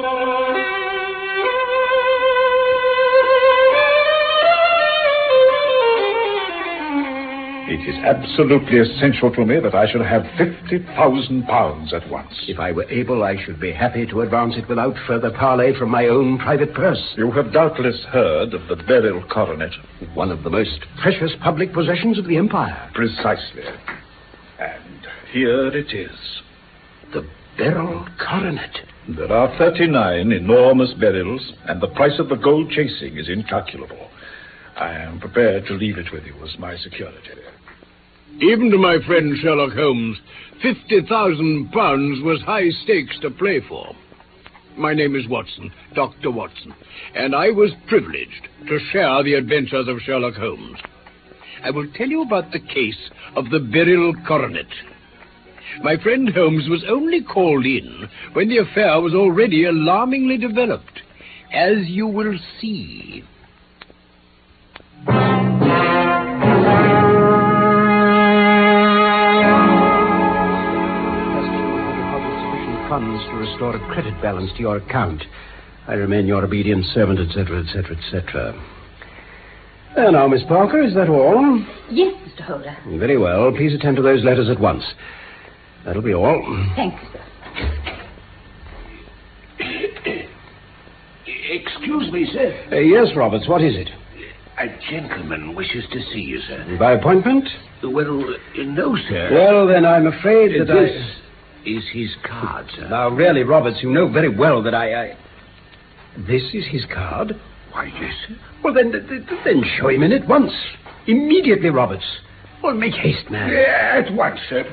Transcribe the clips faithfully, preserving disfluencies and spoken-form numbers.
It is absolutely essential to me that I should have fifty thousand pounds at once. If I were able, I should be happy to advance it without further parley from my own private purse. You have doubtless heard of the Beryl coronet. One of the most precious public possessions of the Empire. Precisely. And here it is. The Beryl coronet. There are thirty-nine enormous beryls, and the price of the gold chasing is incalculable. I am prepared to leave it with you as my security. Even to my friend Sherlock Holmes, fifty thousand pounds was high stakes to play for. My name is Watson, Doctor Watson, and I was privileged to share the adventures of Sherlock Holmes. I will tell you about the case of the Beryl coronet. My friend Holmes was only called in when the affair was already alarmingly developed, as you will see. Funds to restore a credit balance to your account. I remain your obedient servant, et cetera, et cetera, et cetera. Well, now, Miss Parker, is that all? Yes, Mister Holder. Very well. Please attend to those letters at once. That'll be all. Thank you, sir. Excuse me, sir. Uh, yes, Roberts, what is it? A gentleman wishes to see you, sir. By appointment? Well, uh, no, sir. Well, then I'm afraid that this... I... is his card, sir. Now, really, Roberts, you know very well that I... I... This is his card? Why, yes, sir. Well, then, then show him in at once. Immediately, Roberts. Well, make haste, man. Yeah, at once, sir.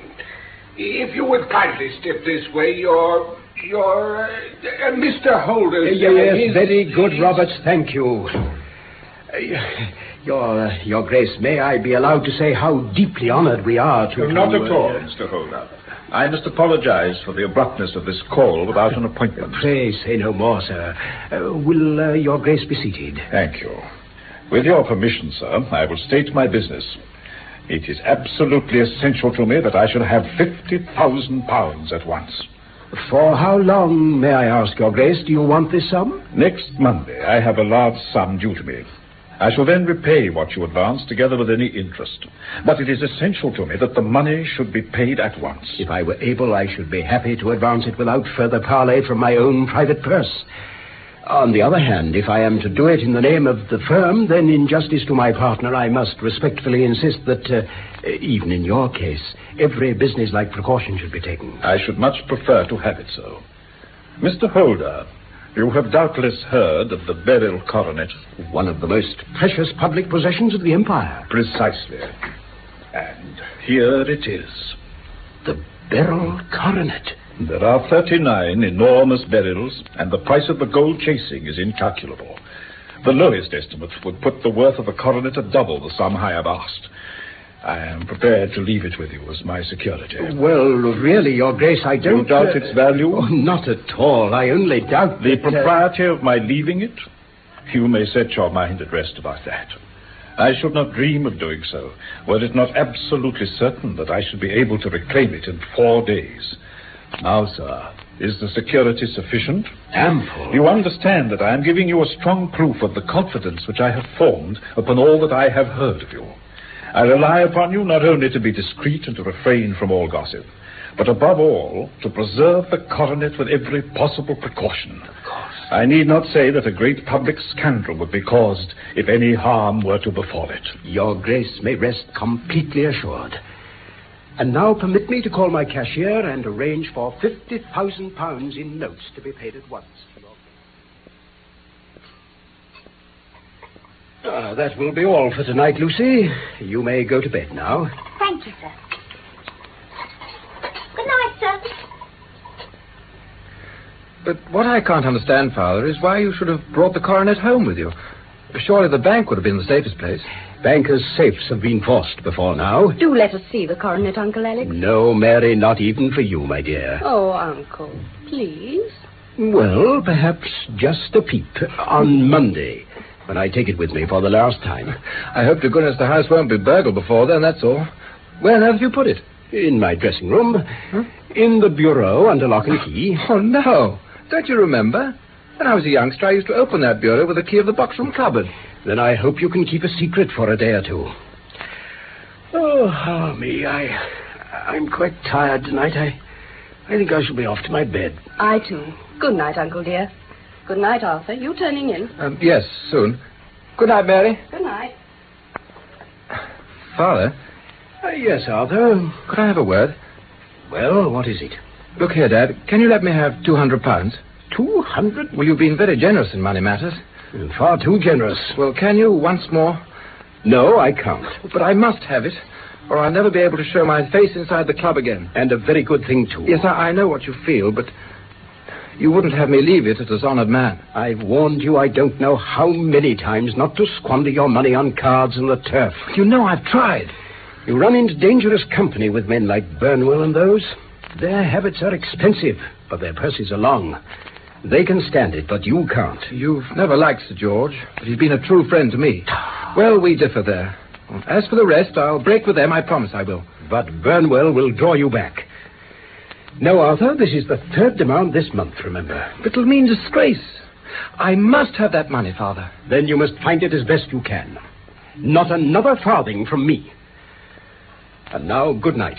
If you would kindly step this way, your... your... Uh, uh, Mister Holder... Uh, yes, his, very good, his... Roberts, thank you. Uh, your, uh, your Grace, may I be allowed to say how deeply honored we are to... Not to, at all, uh, Mister Holder. I must apologize for the abruptness of this call without an appointment. Pray say no more, sir. Uh, will uh, your Grace be seated? Thank you. With your permission, sir, I will state my business. It is absolutely essential to me that I should have fifty thousand pounds at once. For how long, may I ask, your Grace, do you want this sum? Next Monday, I have a large sum due to me. I shall then repay what you advance, together with any interest. But it is essential to me that the money should be paid at once. If I were able, I should be happy to advance it without further parley from my own private purse. On the other hand, if I am to do it in the name of the firm, then in justice to my partner, I must respectfully insist that, uh, even in your case, every business-like precaution should be taken. I should much prefer to have it so. Mister Holder, you have doubtless heard of the Beryl coronet. One of the most precious public possessions of the Empire. Precisely. And here it is. The Beryl coronet. There are thirty-nine enormous beryls, and the price of the gold chasing is incalculable. The lowest estimate would put the worth of the coronet at double the sum I have asked. I am prepared to leave it with you as my security. Well, really, Your Grace, I don't... You doubt uh, its value? Oh, not at all. I only doubt The that, propriety uh... of my leaving it? You may set your mind at rest about that. I should not dream of doing so, were it not absolutely certain that I should be able to reclaim it in four days. Now, sir, is the security sufficient? Ample. You understand that I am giving you a strong proof of the confidence which I have formed upon all that I have heard of you. I rely upon you not only to be discreet and to refrain from all gossip, but above all, to preserve the coronet with every possible precaution. Of course. I need not say that a great public scandal would be caused if any harm were to befall it. Your Grace may rest completely assured. And now permit me to call my cashier and arrange for fifty thousand pounds in notes to be paid at once. Uh, that will be all for tonight, Lucy. You may go to bed now. Thank you, sir. Good night, sir. But what I can't understand, Father, is why you should have brought the coronet home with you. Surely the bank would have been the safest place. Bankers' safes have been forced before now. Do let us see the coronet, Uncle Alex. No, Mary, not even for you, my dear. Oh, Uncle, please. Well, perhaps just a peep on Monday, when I take it with me for the last time. I hope to goodness the house won't be burgled before then, that's all. Where have you put it? In my dressing room. Huh? In the bureau under lock and key. Oh, no. Don't you remember? When I was a youngster, I used to open that bureau with the key of the box-room cupboard. Then I hope you can keep a secret for a day or two. Oh, ah, me, I, I'm quite tired tonight. I, I think I shall be off to my bed. I, too. Good night, Uncle dear. Good night, Arthur. You turning in? Um, yes, soon. Good night, Mary. Good night. Father? Uh, yes, Arthur. Could I have a word? Well, what is it? Look here, Dad. Can you let me have two hundred pounds? Two hundred? Well, you've been very generous in money matters. Far too generous. Well, can you once more? No, I can't. But I must have it, or I'll never be able to show my face inside the club again. And a very good thing, too. Yes, I, I know what you feel, but you wouldn't have me leave it as a honored man. I've warned you I don't know how many times not to squander your money on cards and the turf. You know I've tried. You run into dangerous company with men like Burnwell and those. Their habits are expensive, but their purses are long. They can stand it, but you can't. You've never liked Sir George, but he's been a true friend to me. Well, we differ there. As for the rest, I'll break with them, I promise I will. But Burnwell will draw you back. No, Arthur, this is the third demand this month, remember. But it'll mean disgrace. I must have that money, Father. Then you must find it as best you can. Not another farthing from me. And now, good night.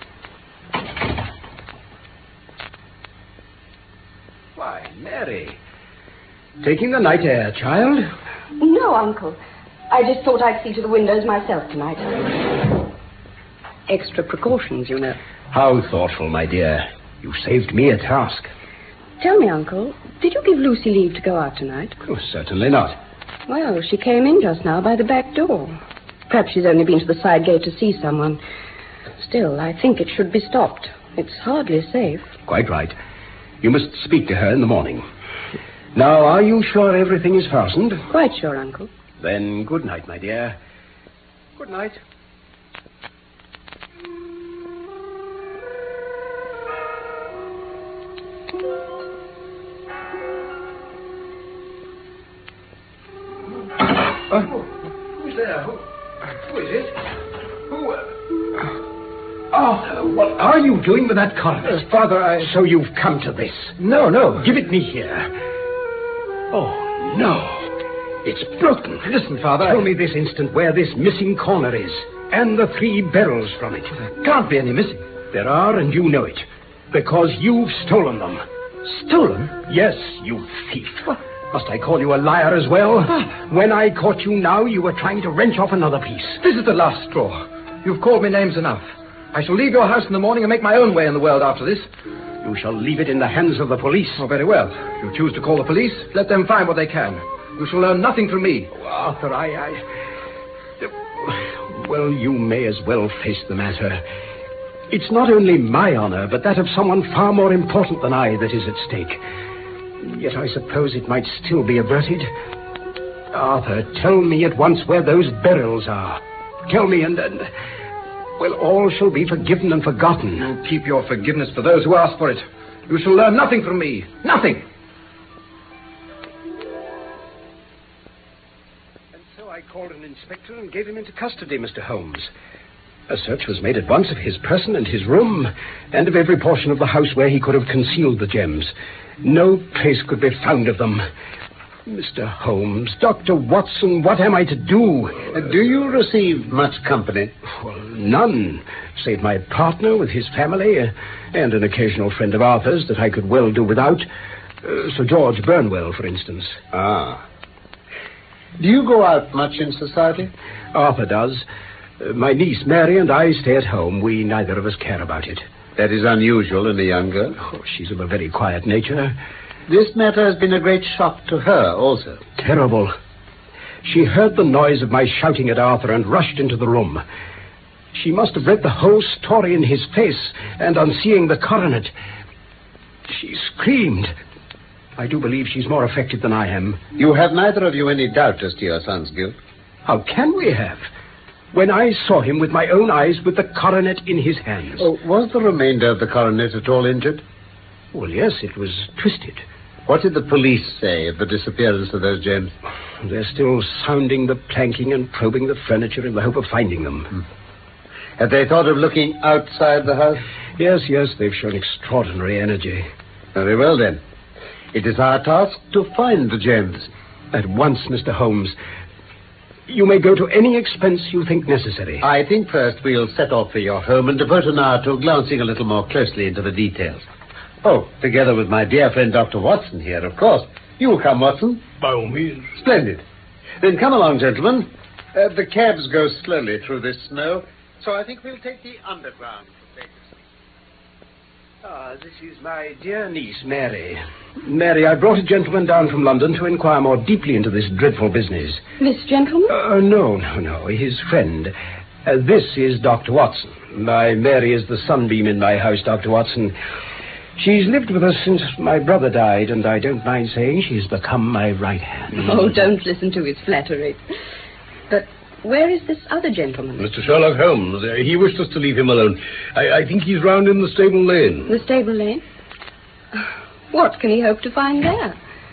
Why, Mary. Taking the night air, child? No, Uncle. I just thought I'd see to the windows myself tonight. Extra precautions, you know. How thoughtful, my dear. You saved me a task. Tell me, Uncle, did you give Lucy leave to go out tonight? Oh, certainly not. Well, she came in just now by the back door. Perhaps she's only been to the side gate to see someone. Still, I think it should be stopped. It's hardly safe. Quite right. You must speak to her in the morning. Now, are you sure everything is fastened? Quite sure, Uncle. Then good night, my dear. Good night. Uh, who's there? Who, who is it? Who? Uh... Arthur, what are you doing with that coronet? Uh, Father, I... So you've come to this. No, no. Give it me here. Oh, no. It's broken. Listen, Father. Tell I... me this instant where this missing corner is, and the three barrels from it. There can't be any missing. There are, and you know it. Because you've stolen them. Stolen? Yes, you thief. What? Must I call you a liar as well? Ah. When I caught you now, you were trying to wrench off another piece. This is the last straw. You've called me names enough. I shall leave your house in the morning and make my own way in the world after this. You shall leave it in the hands of the police. Oh, very well. If you choose to call the police, let them find what they can. You shall learn nothing from me. Oh, Arthur, I, I... Well, you may as well face the matter. It's not only my honor, but that of someone far more important than I that is at stake. Yet I suppose it might still be averted. Arthur, tell me at once where those barrels are. Tell me, and... and well, all shall be forgiven and forgotten. You keep your forgiveness for those who ask for it. You shall learn nothing from me. Nothing. And so I called an inspector and gave him into custody, Mister Holmes. A search was made at once of his person and his room, and of every portion of the house where he could have concealed the gems. No trace could be found of them. Mister Holmes, Doctor Watson, what am I to do? Uh, do you receive much company? Well, none, save my partner with his family, uh, and an occasional friend of Arthur's that I could well do without. Uh, Sir George Burnwell, for instance. Ah. Do you go out much in society? Arthur does. Uh, my niece Mary and I stay at home. We neither of us care about it. That is unusual in a young girl. Oh, she's of a very quiet nature. This matter has been a great shock to her also. Terrible. She heard the noise of my shouting at Arthur and rushed into the room. She must have read the whole story in his face, and on seeing the coronet, she screamed. I do believe she's more affected than I am. You have neither of you any doubt as to your son's guilt? How can we have? When I saw him with my own eyes with the coronet in his hands. Oh, was the remainder of the coronet at all injured? Well, yes, it was twisted. What did the police say of the disappearance of those gems? They're still sounding the planking and probing the furniture in the hope of finding them. Hmm. Have they thought of looking outside the house? Yes, yes, they've shown extraordinary energy. Very well, then. It is our task to find the gems. At once, Mister Holmes. You may go to any expense you think necessary. I think first we'll set off for your home and devote an hour to glancing a little more closely into the details. Oh, together with my dear friend Doctor Watson here, of course. You will come, Watson? By all means. Splendid. Then come along, gentlemen. Uh, the cabs go slowly through this snow, so I think we'll take the underground. Ah, this is my dear niece, Mary. Mary, I brought a gentleman down from London to inquire more deeply into this dreadful business. This gentleman? Uh, no, no, no, his friend. Uh, this is Doctor Watson. My Mary is the sunbeam in my house, Doctor Watson. She's lived with us since my brother died, and I don't mind saying she's become my right hand. Oh, don't listen to his flattery. But where is this other gentleman? Mister Sherlock Holmes. Uh, he wished us to leave him alone. I, I think he's round in the stable lane. The stable lane? What can he hope to find there?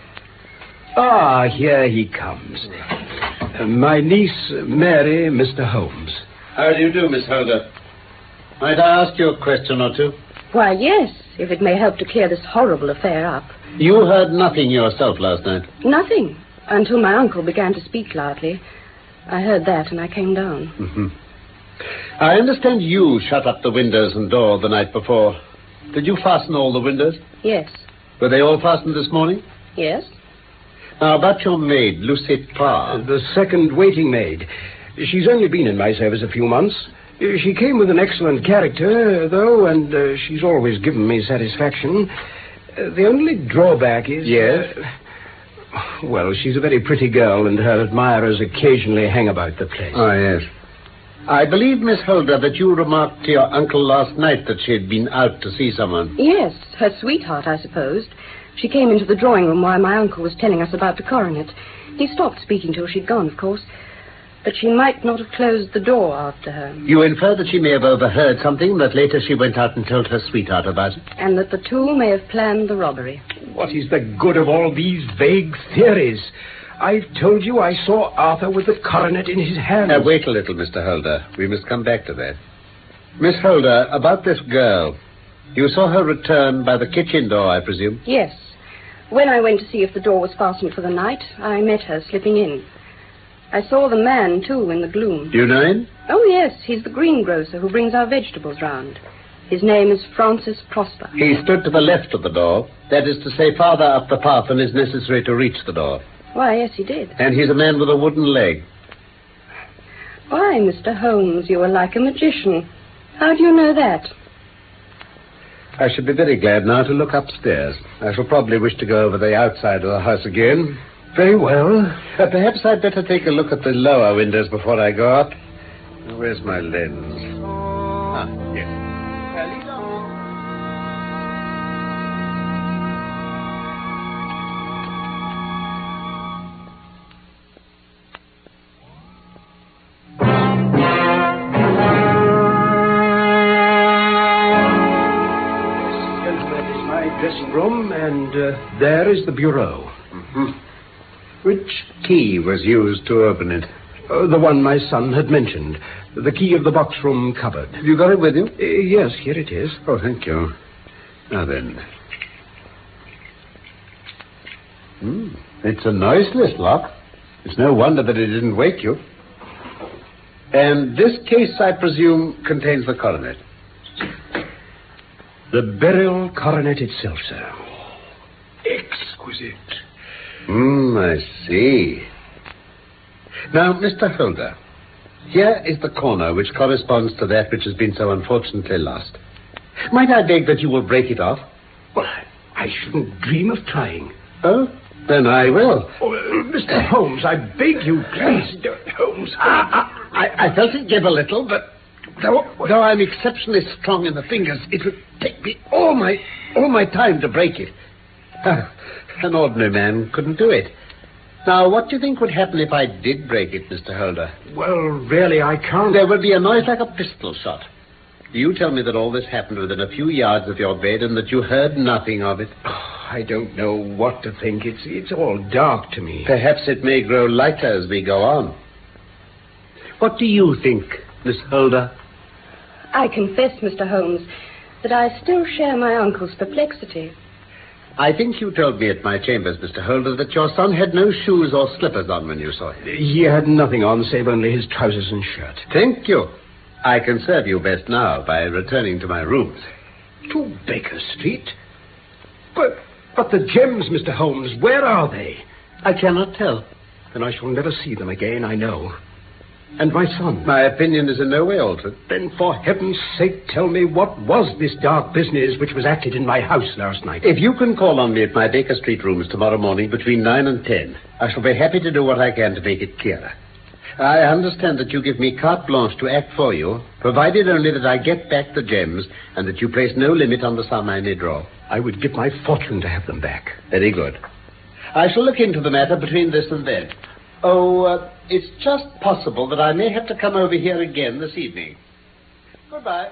Ah, here he comes. Uh, my niece, Mary, Mister Holmes. How do you do, Miss Holder? Might I ask you a question or two? Why, yes, if it may help to clear this horrible affair up. You heard nothing yourself last night? Nothing, until my uncle began to speak loudly. I heard that and I came down. Mm-hmm. I understand you shut up the windows and door the night before. Did you fasten all the windows? Yes. Were they all fastened this morning? Yes. Now, about your maid, Lucy Parr. Uh, the second waiting maid. She's only been in my service a few months. Uh, she came with an excellent character, though, and uh, she's always given me satisfaction. Uh, the only drawback is... Yes? Uh, Well, she's a very pretty girl, and her admirers occasionally hang about the place. Oh, yes. I believe, Miss Holder, that you remarked to your uncle last night that she had been out to see someone. Yes, her sweetheart, I supposed. She came into the drawing room while my uncle was telling us about the coronet. He stopped speaking till she'd gone, of course. But she might not have closed the door after her. You infer that she may have overheard something, that later she went out and told her sweetheart about it? And that the two may have planned the robbery. What is the good of all these vague theories? I've told you I saw Arthur with the coronet in his hand. Now, wait a little, Mister Holder. We must come back to that. Miss Holder, about this girl. You saw her return by the kitchen door, I presume? Yes. When I went to see if the door was fastened for the night, I met her slipping in. I saw the man, too, in the gloom. Do you know him? Oh, yes. He's the greengrocer who brings our vegetables round. His name is Francis Prosper. He stood to the left of the door. That is to say, farther up the path than is necessary to reach the door. Why, yes, he did. And he's a man with a wooden leg. Why, Mister Holmes, you are like a magician. How do you know that? I should be very glad now to look upstairs. I shall probably wish to go over the outside of the house again. Very well. Uh, perhaps I'd better take a look at the lower windows before I go up. Where's my lens? Ah, yes. Uh, lead on. This, gentlemen, is my dressing room, and uh, there is the bureau. Mm-hmm. Which key was used to open it? Uh, the one my son had mentioned. The key of the box room cupboard. Have you got it with you? Uh, yes, here it is. Oh, thank you. Now then. Hmm. It's a noiseless lock. It's no wonder that it didn't wake you. And this case, I presume, contains the coronet. The beryl coronet itself, sir. Exquisite. Hmm, I see. Now, Mister Holder, here is the corner which corresponds to that which has been so unfortunately lost. Might I beg that you will break it off? Well, I shouldn't dream of trying. Oh, then I will. Oh, uh, Mister Holmes, I beg you, please don't, Holmes. I, I, I felt it give a little, but though, though I'm exceptionally strong in the fingers, it would take me all my all my time to break it. Ah, an ordinary man couldn't do it. Now, what do you think would happen if I did break it, Mister Holder? Well, really, I can't... There would be a noise like a pistol shot. You tell me that all this happened within a few yards of your bed and that you heard nothing of it. Oh, I don't know what to think. It's, it's all dark to me. Perhaps it may grow lighter as we go on. What do you think, Miss Holder? I confess, Mister Holmes, that I still share my uncle's perplexity. I think you told me at my chambers, Mister Holder, that your son had no shoes or slippers on when you saw him. He had nothing on save only his trousers and shirt. Thank you. I can serve you best now by returning to my rooms. To Baker Street? But, but the gems, Mister Holmes, where are they? I cannot tell. Then I shall never see them again, I know. And my son? My opinion is in no way altered. Then for heaven's sake, tell me what was this dark business which was acted in my house last night? If you can call on me at my Baker Street rooms tomorrow morning between nine and ten, I shall be happy to do what I can to make it clearer. I understand that you give me carte blanche to act for you, provided only that I get back the gems and that you place no limit on the sum I may draw. I would give my fortune to have them back. Very good. I shall look into the matter between this and then. Oh, uh, it's just possible that I may have to come over here again this evening. Goodbye.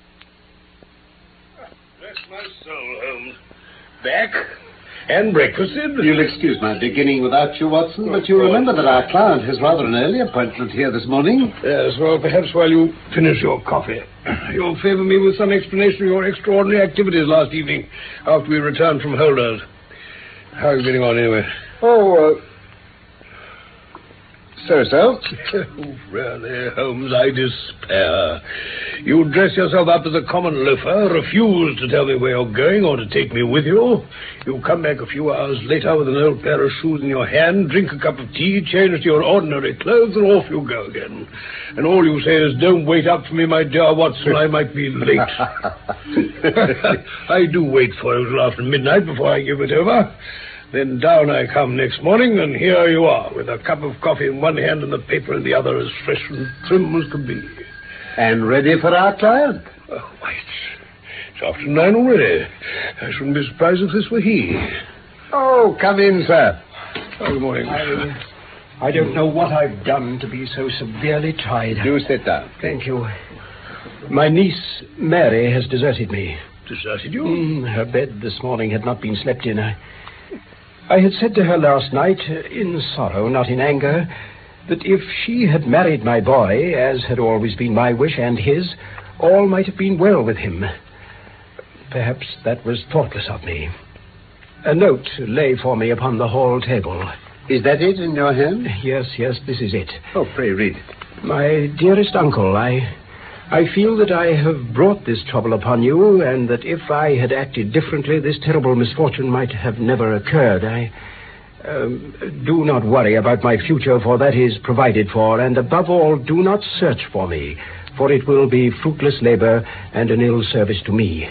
Bless my soul, Holmes. Back and breakfasted. You'll excuse my beginning without you, Watson, but you remember that our client has rather an early appointment here this morning. Yes, well, perhaps while you finish your coffee, you'll favor me with some explanation of your extraordinary activities last evening after we returned from Holder's. How are you getting on, anyway? Oh, uh... So-so. Oh, really, Holmes, I despair. You dress yourself up as a common loafer, refuse to tell me where you're going or to take me with you. You come back a few hours later with an old pair of shoes in your hand, drink a cup of tea, change to your ordinary clothes, and off you go again. And all you say is, don't wait up for me, my dear Watson, I might be late. I do wait for you till after midnight before I give it over. Then down I come next morning, and here you are, with a cup of coffee in one hand and the paper in the other, as fresh and trim as could be. And ready for our client. Oh, why, it's, it's after nine already. I shouldn't be surprised if this were he. Oh, come in, sir. Oh, good morning. I, I don't know what I've done to be so severely tried. Do sit down. Thank you. My niece, Mary, has deserted me. Deserted you? Mm, her bed this morning had not been slept in. I... I had said to her last night, in sorrow, not in anger, that if she had married my boy, as had always been my wish and his, all might have been well with him. Perhaps that was thoughtless of me. A note lay for me upon the hall table. Is that it in your hand? Yes, yes, this is it. Oh, pray read it. My dearest uncle, I... I feel that I have brought this trouble upon you, and that if I had acted differently, this terrible misfortune might have never occurred. I... Um, do not worry about my future, for that is provided for, and above all, do not search for me, for it will be fruitless labor and an ill service to me.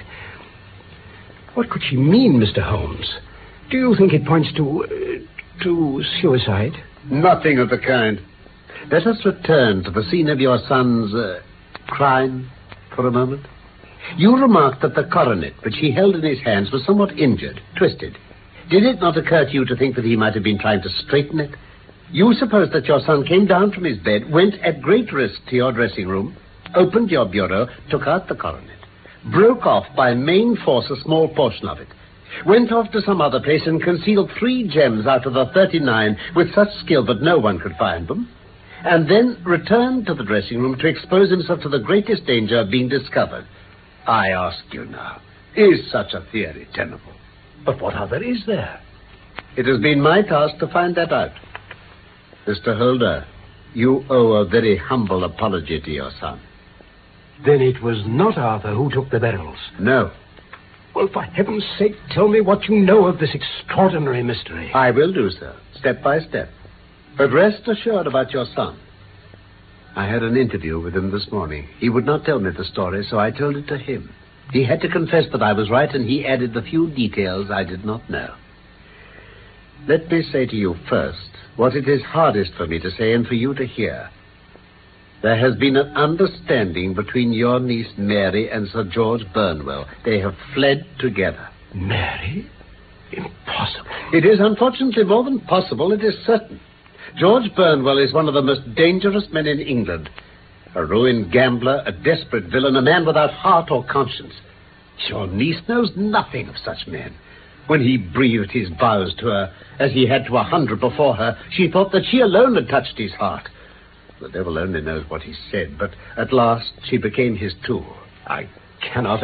What could she mean, Mister Holmes? Do you think it points to... Uh, to suicide? Nothing of the kind. Let us return to the scene of your son's... Uh... crime for a moment. You remarked that the coronet, which he held in his hands, was somewhat injured, twisted. Did it not occur to you to think that he might have been trying to straighten it? You suppose that your son came down from his bed, went at great risk to your dressing room, opened your bureau, took out the coronet, broke off by main force a small portion of it, went off to some other place and concealed three gems out of the thirty-nine with such skill that no one could find them, and then returned to the dressing room to expose himself to the greatest danger of being discovered. I ask you now, is such a theory tenable? But what other is there? It has been my task to find that out. Mister Holder, you owe a very humble apology to your son. Then it was not Arthur who took the beryls? No. Well, for heaven's sake, tell me what you know of this extraordinary mystery. I will do so, step by step. But rest assured about your son. I had an interview with him this morning. He would not tell me the story, so I told it to him. He had to confess that I was right, and he added the few details I did not know. Let me say to you first what it is hardest for me to say and for you to hear. There has been an understanding between your niece Mary and Sir George Burnwell. They have fled together. Mary? Impossible. It is unfortunately more than possible, it is certain. George Burnwell is one of the most dangerous men in England. A ruined gambler, a desperate villain, a man without heart or conscience. Your niece knows nothing of such men. When he breathed his vows to her, as he had to a hundred before her, she thought that she alone had touched his heart. The devil only knows what he said, but at last she became his tool. I cannot, I...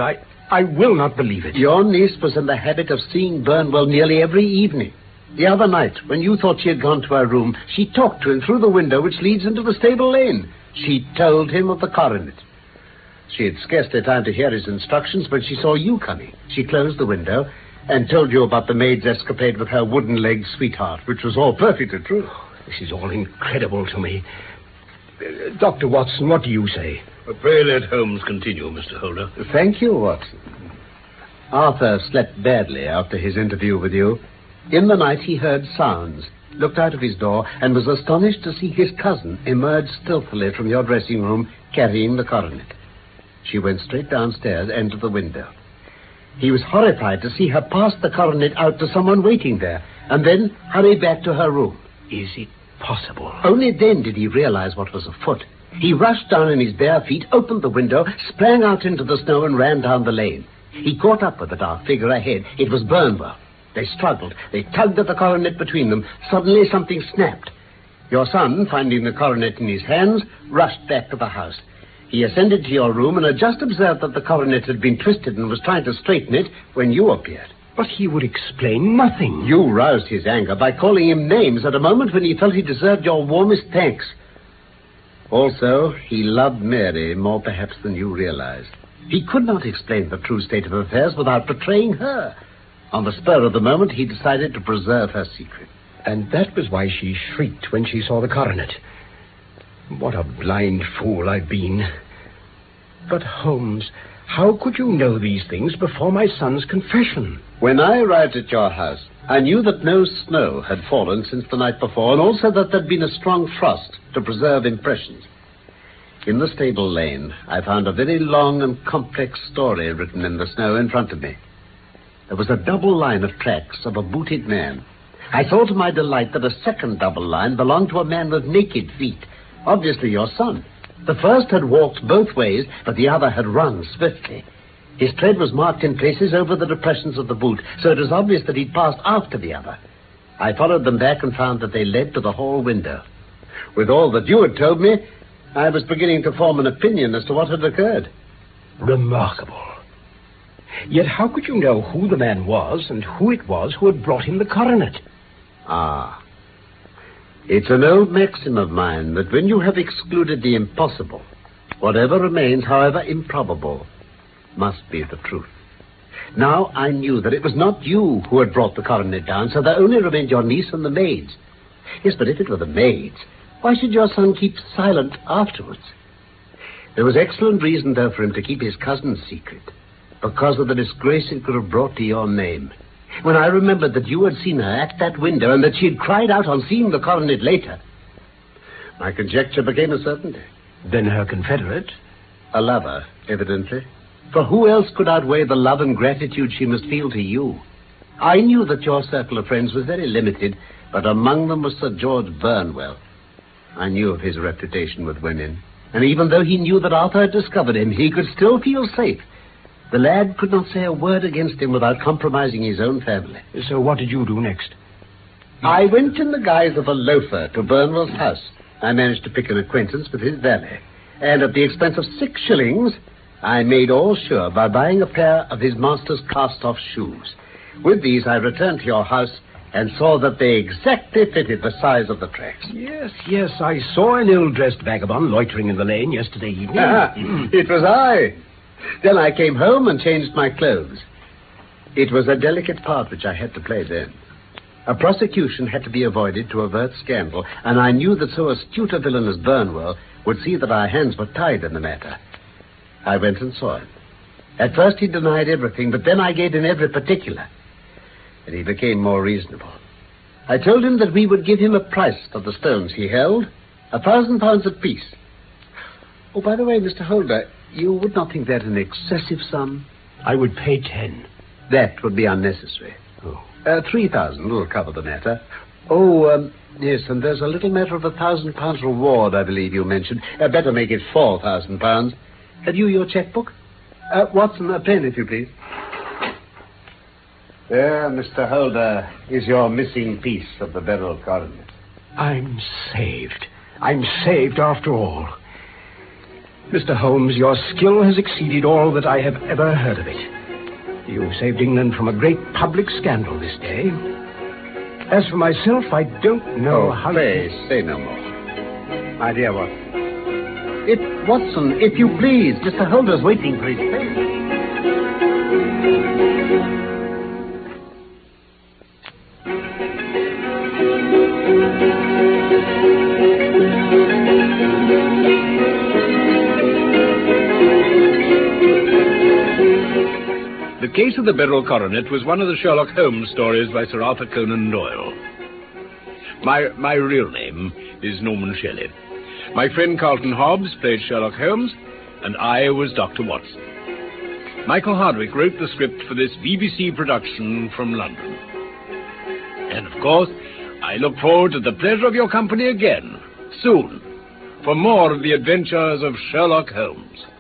I will not believe it. Your niece was in the habit of seeing Burnwell nearly every evening. The other night, when you thought she had gone to her room, she talked to him through the window which leads into the stable lane. She told him of the coronet. She had scarcely time to hear his instructions when she saw you coming. She closed the window and told you about the maid's escapade with her wooden-legged sweetheart, which was all perfectly true. This is all incredible to me. Uh, Doctor Watson, what do you say? Pray let Holmes continue, Mister Holder. Thank you, Watson. Arthur slept badly after his interview with you. In the night, he heard sounds, looked out of his door, and was astonished to see his cousin emerge stealthily from your dressing room, carrying the coronet. She went straight downstairs and to the window. He was horrified to see her pass the coronet out to someone waiting there, and then hurry back to her room. Is it possible? Only then did he realize what was afoot. He rushed down in his bare feet, opened the window, sprang out into the snow, and ran down the lane. He caught up with the dark figure ahead. It was Burnwell. They struggled. They tugged at the coronet between them. Suddenly something snapped. Your son, finding the coronet in his hands, rushed back to the house. He ascended to your room and had just observed that the coronet had been twisted and was trying to straighten it when you appeared. But he would explain nothing. You roused his anger by calling him names at a moment when he felt he deserved your warmest thanks. Also, he loved Mary more perhaps than you realized. He could not explain the true state of affairs without betraying her. On the spur of the moment, he decided to preserve her secret. And that was why she shrieked when she saw the coronet. What a blind fool I've been. But, Holmes, how could you know these things before my son's confession? When I arrived at your house, I knew that no snow had fallen since the night before, and also that there'd been a strong frost to preserve impressions. In the stable lane, I found a very long and complex story written in the snow in front of me. There was a double line of tracks of a booted man. I saw to my delight that a second double line belonged to a man with naked feet, obviously your son. The first had walked both ways, but the other had run swiftly. His tread was marked in places over the depressions of the boot, so it was obvious that he'd passed after the other. I followed them back and found that they led to the hall window. With all that you had told me, I was beginning to form an opinion as to what had occurred. Remarkable. Yet how could you know who the man was and who it was who had brought him the coronet? Ah. It's an old maxim of mine that when you have excluded the impossible, whatever remains, however improbable, must be the truth. Now I knew that it was not you who had brought the coronet down, so there only remained your niece and the maids. Yes, but if it were the maids, why should your son keep silent afterwards? There was excellent reason, though, for him to keep his cousin's secret, because of the disgrace it could have brought to your name. When I remembered that you had seen her at that window and that she had cried out on seeing the coronet later, my conjecture became a certainty. Then her confederate? A lover, evidently. For who else could outweigh the love and gratitude she must feel to you? I knew that your circle of friends was very limited, but among them was Sir George Burnwell. I knew of his reputation with women, and even though he knew that Arthur had discovered him, he could still feel safe. The lad could not say a word against him without compromising his own family. So what did you do next? I went in the guise of a loafer to Burnwell's house. I managed to pick an acquaintance with his valet, and at the expense of six shillings, I made all sure by buying a pair of his master's cast-off shoes. With these, I returned to your house and saw that they exactly fitted the size of the tracks. Yes, yes, I saw an ill-dressed vagabond loitering in the lane yesterday evening. Ah, it was I. Then I came home and changed my clothes. It was a delicate part which I had to play then. A prosecution had to be avoided to avert scandal, and I knew that so astute a villain as Burnwell would see that our hands were tied in the matter. I went and saw him. At first he denied everything, but then I gave him every particular, and he became more reasonable. I told him that we would give him a price for the stones he held, a thousand pounds apiece. Oh, by the way, Mister Holder, you would not think that an excessive sum? I would pay ten. That would be unnecessary. Oh. Uh, three thousand will cover the matter. Oh, um, yes, and there's a little matter of a thousand pounds reward, I believe you mentioned. Uh, better make it four thousand pounds. Have you your checkbook? Uh, Watson, a pen, if you please. There, Mister Holder, is your missing piece of the beryl coronet. I'm saved. I'm saved after all. Mister Holmes, your skill has exceeded all that I have ever heard of it. You saved England from a great public scandal this day. As for myself, I don't know oh, how... Pray, say no more. My dear Watson. If, Watson, if you please, Mister Holder's waiting for his train. The Case of the Beryl Coronet was one of the Sherlock Holmes stories by Sir Arthur Conan Doyle. My, my real name is Norman Shelley. My friend Carlton Hobbs played Sherlock Holmes, and I was Doctor Watson. Michael Hardwick wrote the script for this B B C production from London. And, of course, I look forward to the pleasure of your company again, soon, for more of the adventures of Sherlock Holmes.